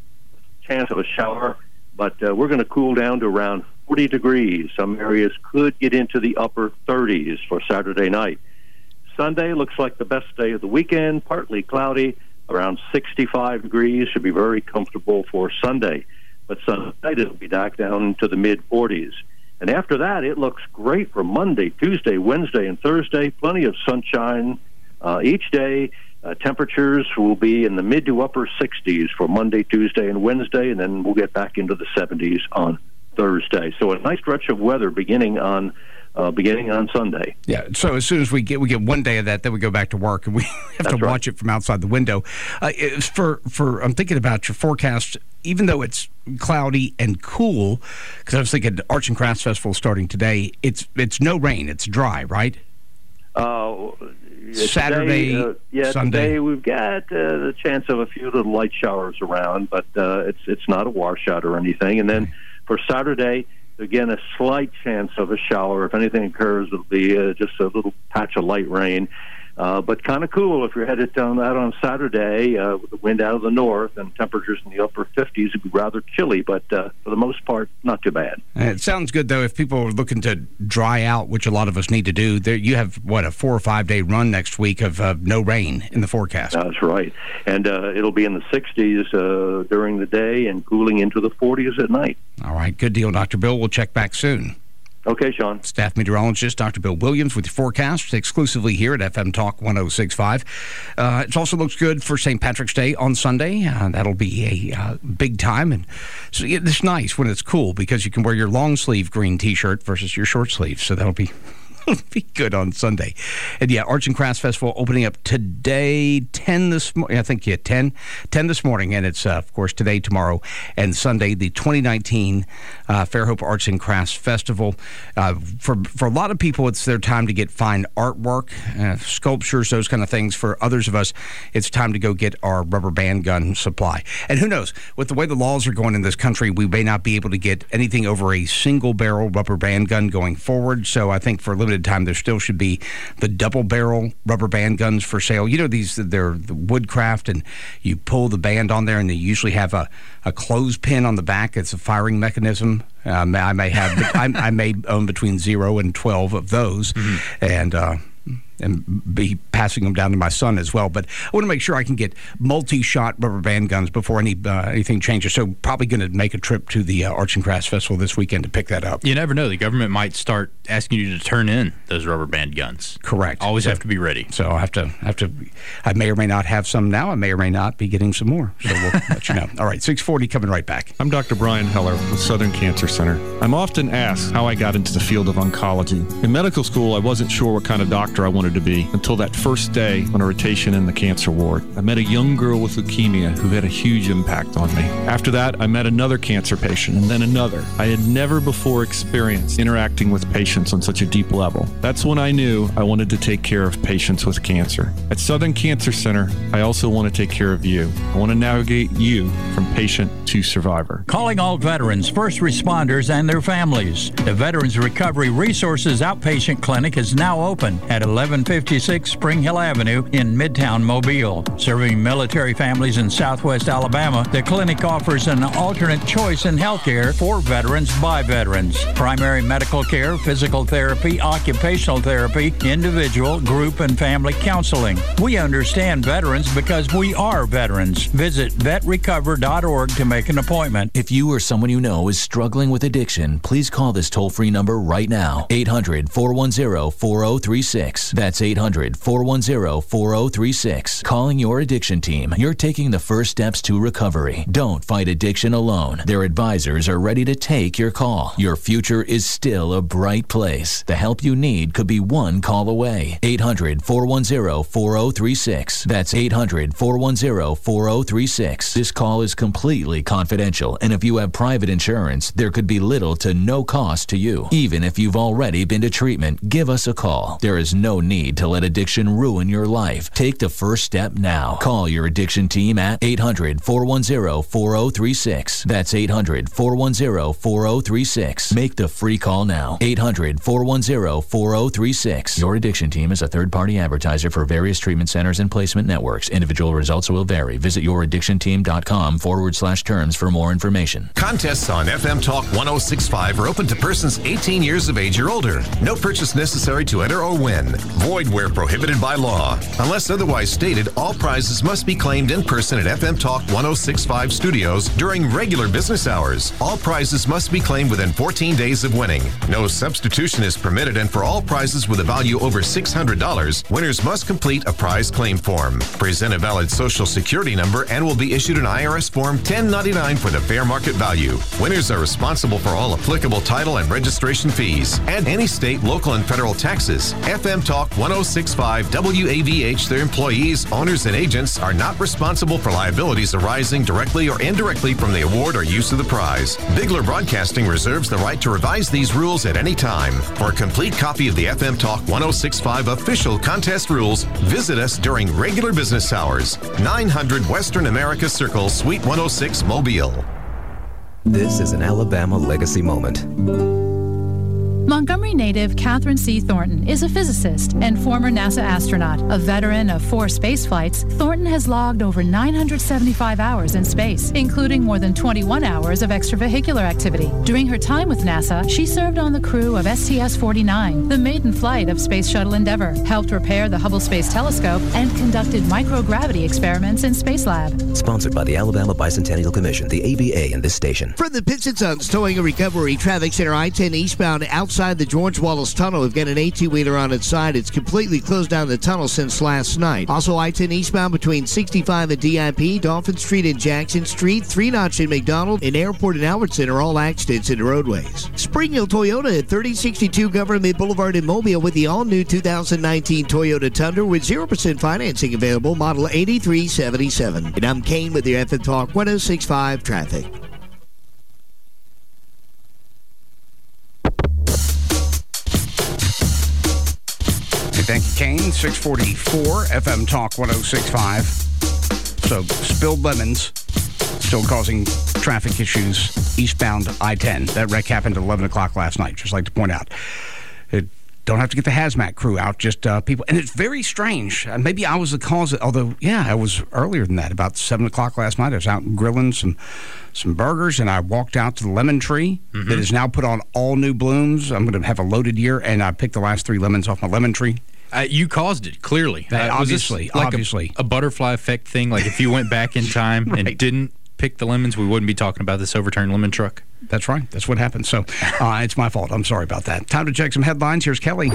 Speaker 18: chance of a shower, but uh, we're going to cool down to around forty degrees. Some areas could get into the upper thirties for Saturday night. Sunday looks like the best day of the weekend, partly cloudy, around sixty-five degrees. Should be very comfortable for Sunday. But Sunday it'll be back down to the mid forties. And after that, it looks great for Monday, Tuesday, Wednesday, and Thursday. Plenty of sunshine uh, each day. Uh, temperatures will be in the mid to upper sixties for Monday, Tuesday, and Wednesday, and then we'll get back into the seventies on Thursday. So a nice stretch of weather beginning on uh, beginning on Sunday.
Speaker 2: Yeah. So as soon as we get we get one day of that, then we go back to work, and we have
Speaker 18: That's
Speaker 2: to
Speaker 18: right.
Speaker 2: watch it from outside the window. Uh, it's for for I'm thinking about your forecast. Even though it's cloudy and cool, because I was thinking Arts and Crafts Festival starting today, it's it's no rain, it's dry, right?
Speaker 18: Uh,
Speaker 2: Saturday,
Speaker 18: today, uh, yeah,
Speaker 2: Sunday.
Speaker 18: Today we've got uh, the chance of a few little light showers around, but uh, it's it's not a washout or anything. And then for Saturday, again, a slight chance of a shower. If anything occurs, it'll be uh, just a little patch of light rain. Uh, but kind of cool if you're headed down out on Saturday uh, with the wind out of the north and temperatures in the upper fifties. It'd be rather chilly, but uh, for the most part, not too bad.
Speaker 2: It sounds good, though, if people are looking to dry out, which a lot of us need to do. There, you have, what, a four or five-day run next week of uh, no rain in the forecast.
Speaker 18: That's right. And uh, it'll be in the sixties uh, during the day and cooling into the forties at night.
Speaker 2: All right, good deal, Doctor Bill. We'll check back soon.
Speaker 18: Okay, Sean.
Speaker 2: Staff meteorologist Doctor Bill Williams with your forecast exclusively here at F M Talk one oh six point five. Uh, it also looks good for Saint Patrick's Day on Sunday. Uh, that'll be a uh, big time. And so it's nice when it's cool because you can wear your long sleeve green T-shirt versus your short sleeve. So that'll be... It'll be good on Sunday. And yeah, Arts and Crafts Festival opening up today, ten this morning. I think, yeah, ten, ten this morning. And it's, uh, of course, today, tomorrow, and Sunday, the twenty nineteen uh, Fairhope Arts and Crafts Festival. Uh, for, for a lot of people, it's their time to get fine artwork, uh, sculptures, those kind of things. For others of us, it's time to go get our rubber band gun supply. And who knows, with the way the laws are going in this country, we may not be able to get anything over a single barrel rubber band gun going forward. So I think for limited time there still should be the double barrel rubber band guns for sale. You know, these they're the Woodcraft, and you pull the band on there and they usually have a, a clothespin on the back. It's a firing mechanism. Um, I may have I, I may own between zero and twelve of those. Mm-hmm. and uh and be passing them down to my son as well. But I want to make sure I can get multi-shot rubber band guns before any uh, anything changes. So probably going to make a trip to the uh, Arts and Crafts Festival this weekend to pick that up.
Speaker 12: You never know. The government might start asking you to turn in those rubber band guns.
Speaker 2: Correct.
Speaker 12: Always
Speaker 2: so,
Speaker 12: have to be ready.
Speaker 2: So I have to have to. I may or may not have some now. I may or may not be getting some more. So we'll let you know. All right, six forty coming right back.
Speaker 3: I'm Doctor Brian Heller with Southern Cancer Center. I'm often asked how I got into the field of oncology. In medical school, I wasn't sure what kind of doctor I wanted to be until that first day on a rotation in the cancer ward. I met a young girl with leukemia who had a huge impact on me. After that, I met another cancer patient and then another. I had never before experienced interacting with patients on such a deep level. That's when I knew I wanted to take care of patients with cancer. At Southern Cancer Center, I also want to take care of you. I want to navigate you from patient to survivor.
Speaker 4: Calling all veterans, first responders, and their families. The Veterans Recovery Resources Outpatient Clinic is now open at eleven seven fifty-six Spring Hill Avenue in Midtown Mobile. Serving military families in southwest Alabama, the clinic offers an alternate choice in health care for veterans by veterans. Primary medical care, physical therapy, occupational therapy, individual, group, and family counseling. We understand veterans because we are veterans. Visit vet recover dot org to make an appointment.
Speaker 7: If you or someone you know is struggling with addiction, please call this toll-free number right now. eight hundred, four one zero, four zero three six. That's eight hundred, four one zero, four zero three six. Calling your addiction team. You're taking the first steps to recovery. Don't fight addiction alone. Their advisors are ready to take your call. Your future is still a bright place. The help you need could be one call away. eight hundred, four one zero, four zero three six. That's eight hundred, four one zero, four zero three six. This call is completely confidential, and if you have private insurance, there could be little to no cost to you. Even if you've already been to treatment, give us a call. There is no need to let addiction ruin your life. Take the first step now. Call your addiction team at eight hundred, four one zero, four zero three six. That's eight hundred, four one zero, four zero three six. Make the free call now. eight hundred, four one zero, four zero three six. Your addiction team is a third-party advertiser for various treatment centers and placement networks. Individual results will vary. Visit youraddictionteam.com forward slash terms for more information.
Speaker 1: Contests on F M Talk one oh six point five are open to persons eighteen years of age or older. No purchase necessary to enter or win. Void where prohibited by law. Unless otherwise stated, all prizes must be claimed in person at F M Talk one oh six point five studios during regular business hours. All prizes must be claimed within fourteen days of winning. No substitution is permitted, and for all prizes with a value over six hundred dollars, winners must complete a prize claim form. Present a valid Social Security number and will be issued an I R S Form ten ninety-nine for the fair market value. Winners are responsible for all applicable title and registration fees and any state, local, and federal taxes. F M Talk one oh six point five W A V H, their employees, owners, and agents are not responsible for liabilities arising directly or indirectly from the award or use of the prize. Bigler Broadcasting reserves the right to revise these rules at any time. For a complete copy of the F M Talk one oh six point five official contest rules, visit us during regular business hours. nine hundred Western America Circle, Suite one oh six, Mobile.
Speaker 11: This is an Alabama legacy moment.
Speaker 19: Montgomery native Catherine C. Thornton is a physicist and former NASA astronaut. A veteran of four space flights, Thornton has logged over nine hundred seventy-five hours in space, including more than twenty-one hours of extravehicular activity. During her time with NASA, she served on the crew of S T S forty-nine, the maiden flight of Space Shuttle Endeavour, helped repair the Hubble Space Telescope, and conducted microgravity experiments in Spacelab.
Speaker 11: Sponsored by the Alabama Bicentennial Commission, the A B A, and this station.
Speaker 20: From the Pitts and Sons Towing and Recovery Traffic Center, I ten eastbound outside the George Wallace Tunnel. We've got an eighteen-wheeler on its side. It's completely closed down the tunnel since last night. Also, I ten eastbound between sixty-five and D I P, Dolphin Street and Jackson Street, Three Notch and McDonald, and Airport and Albertson are all accidents in the roadways. Spring Hill Toyota at thirty sixty-two Government Boulevard in Mobile with the all-new two thousand nineteen Toyota Tundra with zero percent financing available, model eighty-three seventy-seven. And I'm Kane with your F M Talk one oh six point five traffic.
Speaker 2: Thank you, Kane. six forty-four F M Talk one oh six point five. So, spilled lemons still causing traffic issues eastbound I ten. That wreck happened at eleven o'clock last night, just like to point out. It, don't have to get the hazmat crew out, just uh, people. And it's very strange. Uh, maybe I was the cause, of, although, yeah, I was earlier than that, about seven o'clock last night. I was out grilling some some burgers, and I walked out to the lemon tree mm-hmm. that is now put on all new blooms. I'm going to have a loaded year, and I picked the last three lemons off my lemon tree.
Speaker 12: Uh, you caused it, clearly.
Speaker 2: Uh, obviously,
Speaker 12: like
Speaker 2: obviously.
Speaker 12: A, a butterfly effect thing, like if you went back in time right. and didn't pick the lemons, we wouldn't be talking about this overturned lemon truck.
Speaker 2: That's right. That's what happened. So uh, it's my fault. I'm sorry about that. Time to check some headlines. Here's Kelly.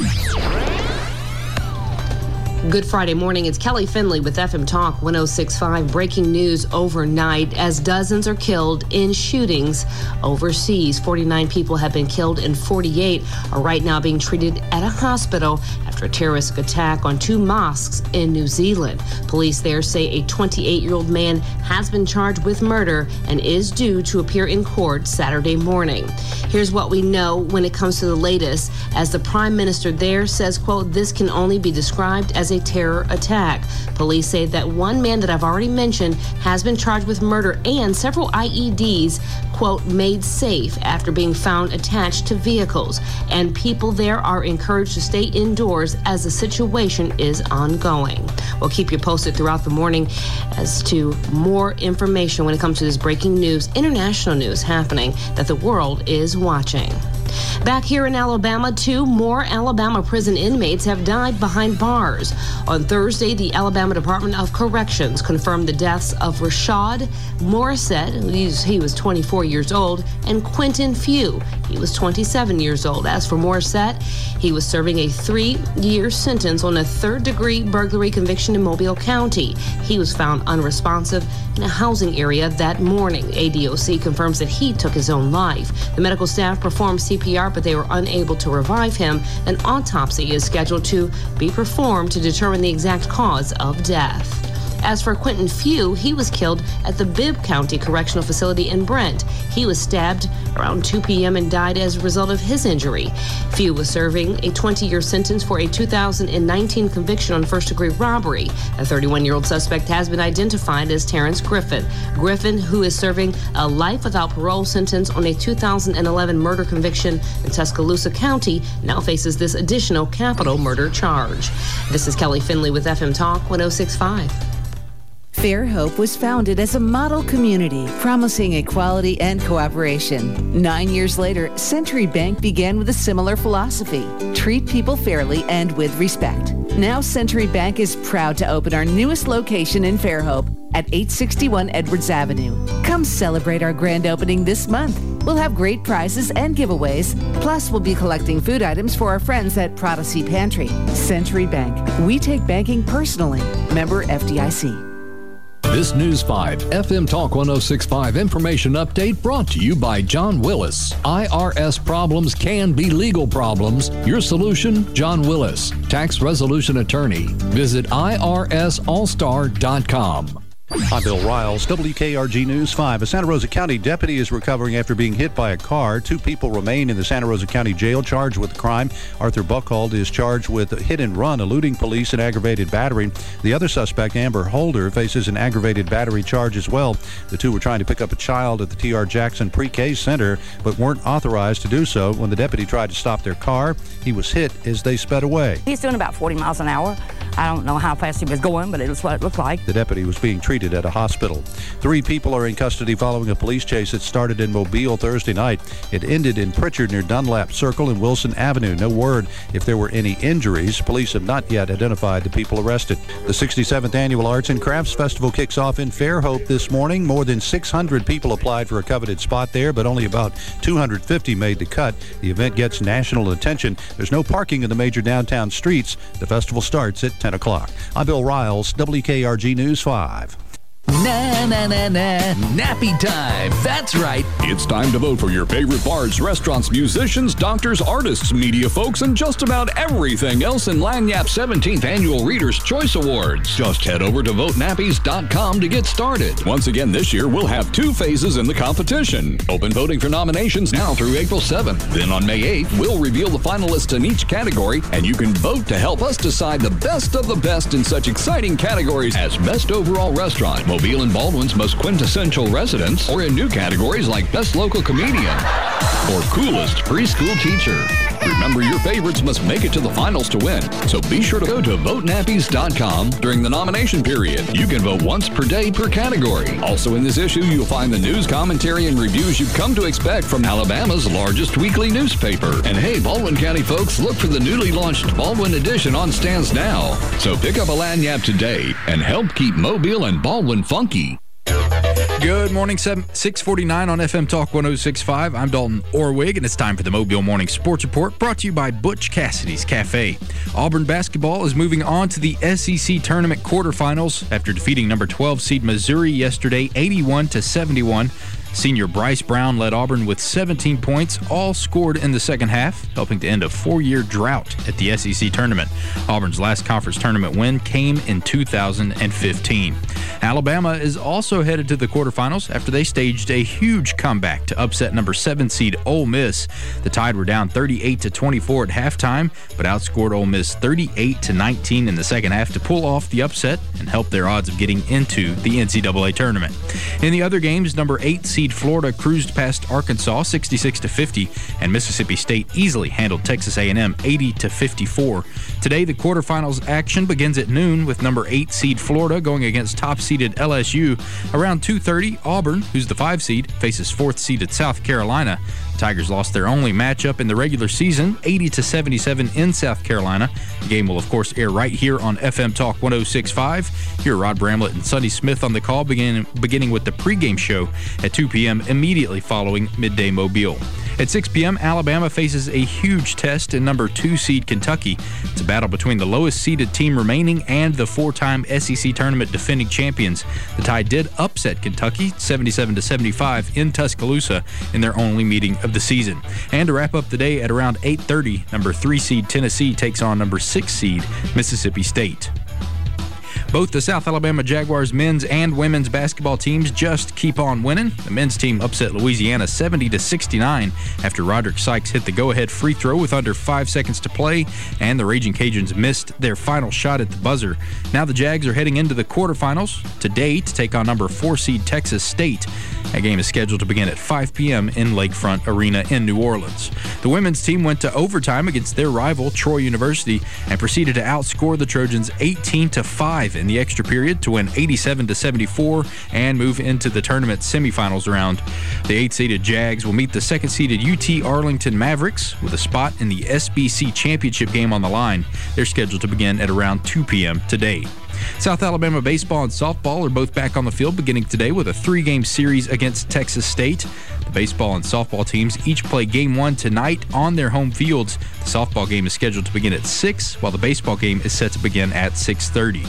Speaker 16: Good Friday morning. It's Kelly Finley with F M Talk one oh six point five. Breaking news overnight as dozens are killed in shootings overseas. forty-nine people have been killed and forty-eight are right now being treated at a hospital after a terrorist attack on two mosques in New Zealand. Police there say a twenty-eight-year-old man has been charged with murder and is due to appear in court Saturday morning. Here's what we know when it comes to the latest, as the prime minister there says, quote, this can only be described as
Speaker 21: a terror attack. Police say that one man that I've already mentioned has been charged with murder and several I E Ds, quote, made safe after being found attached to vehicles. And people there are encouraged to stay indoors as the situation is ongoing. We'll keep you posted throughout the morning as to more information when it comes to this breaking news, international news happening that the world is watching. Back here in Alabama, two more Alabama prison inmates have died behind bars. On Thursday, the Alabama Department of Corrections confirmed the deaths of Rashad Morissette, he was twenty-four years old, and Quentin Few, he was twenty-seven years old. As for Morissette, he was serving a three-year sentence on a third-degree burglary conviction in Mobile County. He was found unresponsive in a housing area that morning. A D O C confirms that he took his own life. The medical staff performed C P R, but they were unable to revive him. An autopsy is scheduled to be performed to determine the exact cause of death. As for Quentin Few, he was killed at the Bibb County Correctional Facility in Brent. He was stabbed around two p.m. and died as a result of his injury. Few was serving a twenty-year sentence for a two thousand nineteen conviction on first-degree robbery. A thirty-one-year-old suspect has been identified as Terrence Griffin. Griffin, who is serving a life without parole sentence on a two thousand eleven murder conviction in Tuscaloosa County, now faces this additional capital murder charge. This is Kelly Finley with F M Talk one oh six point five.
Speaker 22: Fairhope was founded as a model community, promising equality and cooperation. Nine years later, Century Bank began with a similar philosophy: treat people fairly and with respect. Now, Century Bank is proud to open our newest location in Fairhope at eight sixty-one Edwards Avenue. Come celebrate our grand opening this month. We'll have great prizes and giveaways. Plus, we'll be collecting food items for our friends at Prodigy Pantry. Century Bank. We take banking personally. Member F D I C.
Speaker 6: This News five F M Talk one oh six point five information update brought to you by John Willis. I R S problems can be legal problems. Your solution, John Willis, tax resolution attorney. Visit I R S all star dot com.
Speaker 5: I'm Bill Riles, W K R G News five. A Santa Rosa County deputy is recovering after being hit by a car. Two people remain in the Santa Rosa County Jail charged with the crime. Arthur Buchhold is charged with hit and run, eluding police, and aggravated battery. The other suspect, Amber Holder, faces an aggravated battery charge as well. The two were trying to pick up a child at the T R Jackson Pre-K Center, but weren't authorized to do so. When the deputy tried to stop their car, he was hit as they sped away.
Speaker 23: He's doing about forty miles an hour. I don't know how fast he was going, but it was what it looked like.
Speaker 5: The deputy was being treated at a hospital. Three people are in custody following a police chase that started in Mobile Thursday night. It ended in Pritchard near Dunlap Circle and Wilson Avenue. No word if there were any injuries. Police have not yet identified the people arrested. The sixty-seventh Annual Arts and Crafts Festival kicks off in Fairhope this morning. More than six hundred people applied for a coveted spot there, but only about two hundred fifty made the cut. The event gets national attention. There's no parking in the major downtown streets. The festival starts at ten o'clock. I'm Bill Riles, W K R G News five.
Speaker 24: Na na na na, nappy time. That's right.
Speaker 6: It's time to vote for your favorite bars, restaurants, musicians, doctors, artists, media folks, and just about everything else in Lagniappe seventeenth Annual Reader's Choice Awards. Just head over to vote nappies dot com to get started. Once again, this year we'll have two phases in the competition. Open voting for nominations now through April seventh. Then on May eighth, we'll reveal the finalists in each category, and you can vote to help us decide the best of the best in such exciting categories as Best Overall Restaurant, Mobile and Baldwin's Most Quintessential Residence, or in new categories like Best Local Comedian or Coolest Preschool Teacher. Remember, your favorites must make it to the finals to win, so be sure to go to vote nappies dot com during the nomination period. You can vote once per day per category. Also in this issue, you'll find the news, commentary, and reviews you've come to expect from Alabama's largest weekly newspaper. And hey, Baldwin County folks, look for the newly launched Baldwin Edition on stands now. So pick up a Lagniappe today and help keep Mobile and Baldwin funky.
Speaker 12: Good morning, six forty-nine on F M Talk one oh six point five. I'm Dalton Orwig, and it's time for the Mobile Morning Sports Report, brought to you by Butch Cassidy's Cafe. Auburn basketball is moving on to the S E C tournament quarterfinals after defeating number twelve seed Missouri yesterday, eighty-one to seventy-one. Senior Bryce Brown led Auburn with seventeen points, all scored in the second half, helping to end a four-year drought at the S E C tournament. Auburn's last conference tournament win came in two thousand fifteen. Alabama is also headed to the quarterfinals after they staged a huge comeback to upset number seven seed Ole Miss. The Tide were down thirty-eight to twenty-four at halftime, but outscored Ole Miss thirty-eight to nineteen in the second half to pull off the upset and help their odds of getting into the N C double A tournament. In the other games, number eight seed Florida cruised past Arkansas sixty-six to fifty, and Mississippi State easily handled Texas A and M eighty to fifty-four. Today, the quarterfinals action begins at noon with number eight seed Florida going against top-seeded L S U. Around two thirty, Auburn, who's the five seed, faces fourth-seeded South Carolina. Tigers lost their only matchup in the regular season, eighty to seventy-seven in South Carolina. The game will, of course, air right here on F M Talk one oh six point five. Here are Rod Bramlett and Sonny Smith on the call, beginning, beginning with the pregame show at two p.m. immediately following Midday Mobile. At six p.m., Alabama faces a huge test in number two seed Kentucky. It's a battle between the lowest-seeded team remaining and the four-time S E C tournament defending champions. The Tide did upset Kentucky seventy-seven to seventy-five in Tuscaloosa in their only meeting of the season. And to wrap up the day at around eight thirty, number three seed Tennessee takes on number six seed Mississippi State. Both the South Alabama Jaguars men's and women's basketball teams just keep on winning. The men's team upset Louisiana seventy to sixty-nine after Roderick Sykes hit the go-ahead free throw with under five seconds to play, and the Raging Cajuns missed their final shot at the buzzer. Now the Jags are heading into the quarterfinals today to take on number four seed Texas State. That game is scheduled to begin at five p.m. in Lakefront Arena in New Orleans. The women's team went to overtime against their rival, Troy University, and proceeded to outscore the Trojans eighteen to five in the extra period to win eighty-seven to seventy-four and move into the tournament semifinals round. The eight-seeded Jags will meet the second-seeded U T Arlington Mavericks with a spot in the S B C championship game on the line. They're scheduled to begin at around two p.m. today. South Alabama baseball and softball are both back on the field beginning today with a three-game series against Texas State. The baseball and softball teams each play game one tonight on their home fields. The softball game is scheduled to begin at six, while the baseball game is set to begin at six thirty.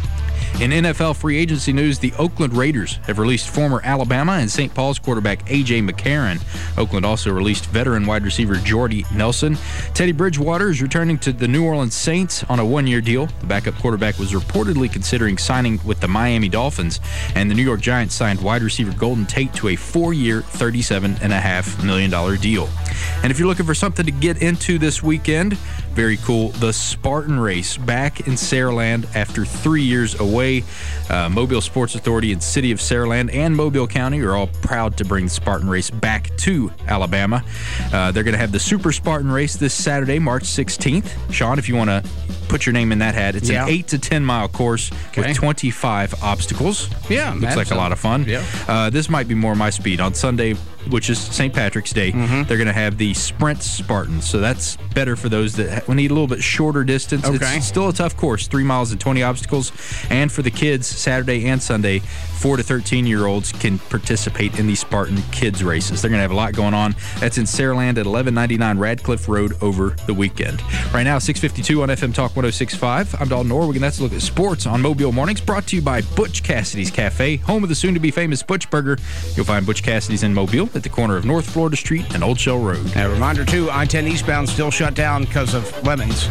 Speaker 12: In N F L free agency news, the Oakland Raiders have released former Alabama and Saint Paul's quarterback A J McCarron. Oakland also released veteran wide receiver Jordy Nelson. Teddy Bridgewater is returning to the New Orleans Saints on a one-year deal. The backup quarterback was reportedly considering signing with the Miami Dolphins, and the New York Giants signed wide receiver Golden Tate to a four-year, thirty-seven point five million dollars deal. And if you're looking for something to get into this weekend, very cool, the Spartan Race back in Saraland after three years away. Uh, Mobile Sports Authority and City of Saraland and Mobile County are all proud to bring the Spartan Race back to Alabama. Uh, they're going to have the Super Spartan Race this Saturday, March sixteenth. Sean, if you want to put your name in that hat, it's yeah. an eight to ten mile course okay. with twenty-five obstacles.
Speaker 2: Yeah,
Speaker 12: looks like a lot of fun.
Speaker 2: Yeah.
Speaker 12: Uh, this might be more my speed. On Sunday, which is Saint Patrick's Day, mm-hmm. they're going to have the Sprint Spartans. So that's better for those that need a little bit shorter distance.
Speaker 2: Okay.
Speaker 12: It's still a tough course, three miles and twenty obstacles. And for the kids, Saturday and Sunday, four to thirteen-year-olds can participate in the Spartan Kids races. They're going to have a lot going on. That's in Saraland at eleven ninety-nine Radcliffe Road over the weekend. Right now, six fifty-two on F M Talk one oh six point five. I'm Dalton Orwig, and that's a look at sports on Mobile Mornings, brought to you by Butch Cassidy's Cafe, home of the soon-to-be-famous Butch Burger. You'll find Butch Cassidy's in Mobile at the corner of North Florida Street and Old Shell Road.
Speaker 2: A reminder, too, I ten eastbound still shut down because of lemons.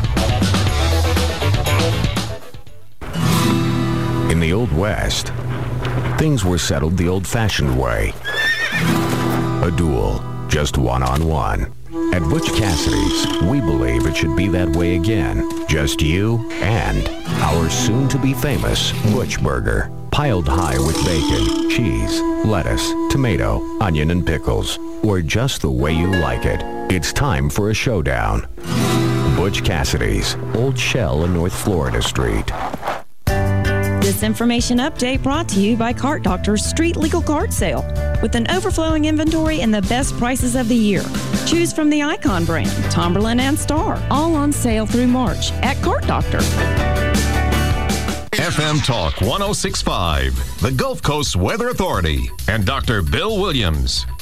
Speaker 8: In the Old West, things were settled the old-fashioned way. A duel, just one-on-one. At Butch Cassidy's, we believe it should be that way again. Just you and our soon-to-be-famous Butch Burger. Piled high with bacon, cheese, lettuce, tomato, onion, and pickles. Or just the way you like it. It's time for a showdown. Butch Cassidy's, Old Shell and North Florida Street.
Speaker 9: This information update brought to you by Cart Doctor's Street Legal Cart Sale. With an overflowing inventory and the best prices of the year. Choose from the Icon brand, Tomberlin, and Star. All on sale through March at Cart Doctor.
Speaker 1: F M Talk one oh six point five, the Gulf Coast Weather Authority, and Doctor Bill Williams.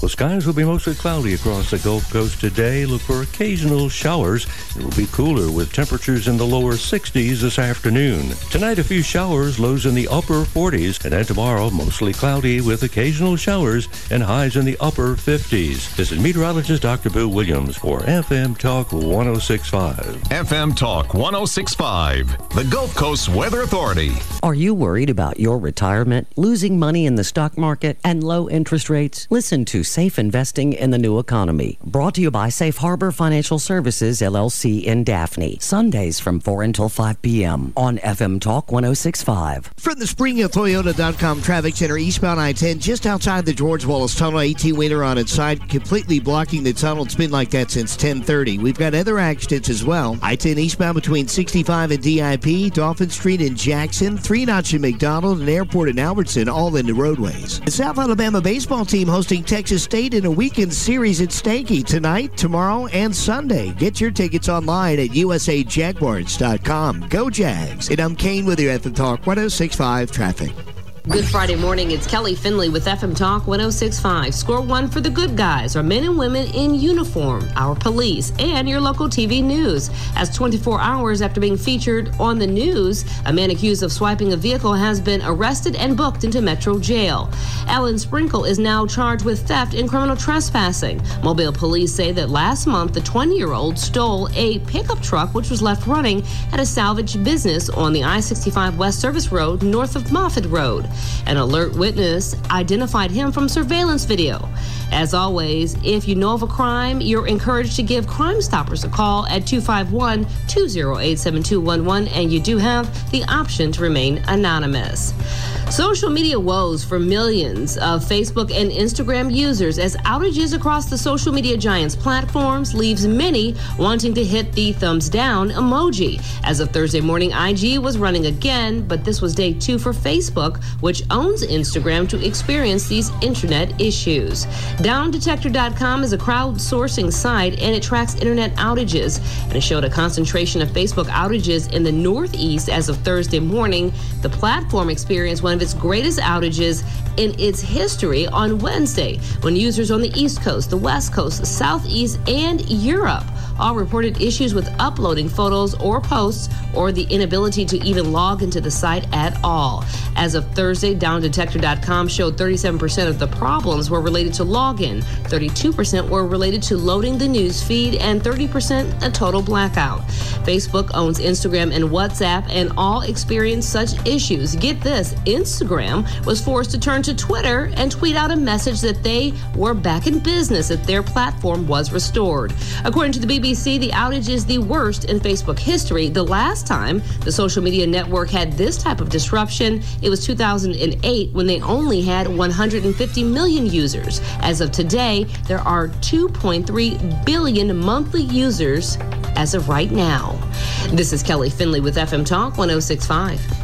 Speaker 10: Well, skies will be mostly cloudy across the Gulf Coast today. Look for occasional showers. It will be cooler with temperatures in the lower sixties this afternoon. Tonight, a few showers, lows in the upper forties. And then tomorrow, mostly cloudy with occasional showers and highs in the upper fifties. This is meteorologist Doctor Bill Williams for F M Talk one oh six point five.
Speaker 1: F M Talk one oh six point five, the Gulf Coast Weather Authority.
Speaker 13: Are you worried about your retirement, losing money in the stock market, and low interest rates? Listen to Safe Investing in the New Economy. Brought to you by Safe Harbor Financial Services, L L C in Daphne. Sundays from four until five p.m. on F M Talk one oh six point five.
Speaker 20: From the Spring Hill Toyota dot com Traffic Center, eastbound I ten, just outside the George Wallace Tunnel, eighteen-wheeler on its side, completely blocking the tunnel. It's been like that since ten thirty. We've got other accidents as well. I ten eastbound between sixty-five and D I P, Dolphin Street in Jackson, Three Notch in McDonald, and Airport in Albertson, all in the roadways. The South Alabama baseball team hosting Texas State in a weekend series at Stanky tonight, tomorrow, and Sunday. Get your tickets online at U S A Jaguars dot com. Go Jags. And I'm Kane with your F M Talk one oh six point five traffic.
Speaker 21: Good Friday morning. It's Kelly Finley with F M Talk one oh six point five. Score one for the good guys, our men and women in uniform, our police, and your local T V news. As twenty-four hours after being featured on the news, a man accused of swiping a vehicle has been arrested and booked into Metro Jail. Alan Sprinkle is now charged with theft and criminal trespassing. Mobile police say that last month, the twenty-year-old stole a pickup truck which was left running at a salvage business on the I sixty-five West Service Road north of Moffett Road. An alert witness identified him from surveillance video. As always, if you know of a crime, you're encouraged to give Crime Stoppers a call at two five one, two oh eight, seven two one one, and you do have the option to remain anonymous. Social media woes for millions of Facebook and Instagram users as outages across the social media giants' platforms leaves many wanting to hit the thumbs down emoji. As of Thursday morning, I G was running again, but this was day two for Facebook, which owns Instagram, to experience these internet issues. Down Detector dot com is a crowdsourcing site, and it tracks internet outages, and it showed a concentration of Facebook outages in the Northeast as of Thursday morning. The platform experienced one of its greatest outages in its history on Wednesday, when users on the East Coast, the West Coast, the Southeast, and Europe all reported issues with uploading photos or posts, or the inability to even log into the site at all. As of Thursday, Down Detector dot com showed thirty-seven percent of the problems were related to login, thirty-two percent were related to loading the news feed, and thirty percent a total blackout. Facebook owns Instagram and WhatsApp, and all experienced such issues. Get this, Instagram was forced to turn to Twitter and tweet out a message that they were back in business if their platform was restored. According to the B B C, the outage is the worst in Facebook history. The last time the social media network had this type of disruption, it was two thousand eight, when they only had one hundred fifty million users. As of today, there are two point three billion monthly users as of right now. This is Kelly Finley with F M Talk one oh six point five.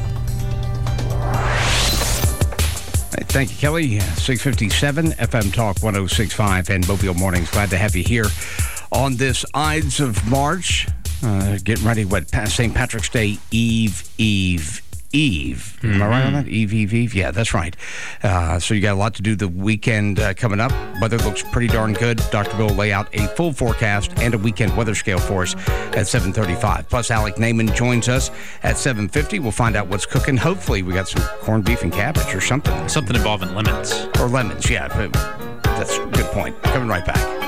Speaker 2: Thank you, Kelly. six fifty-seven, F M Talk one oh six point five and Mobile Mornings. Glad to have you here on this Ides of March. Uh, getting ready, what, Saint Patrick's Day Eve, Eve, Eve. Mm-hmm. Am I right on that? Eve, Eve, Eve. Yeah, that's right. Uh, so you got a lot to do the weekend uh, coming up. Weather looks pretty darn good. Doctor Bill will lay out a full forecast and a weekend weather scale for us at seven thirty-five. Plus, Alec Naiman joins us at seven fifty. We'll find out what's cooking. Hopefully, we got some corned beef and cabbage or something.
Speaker 14: Something involving lemons.
Speaker 2: Or lemons, yeah. That's a good point. Coming right back.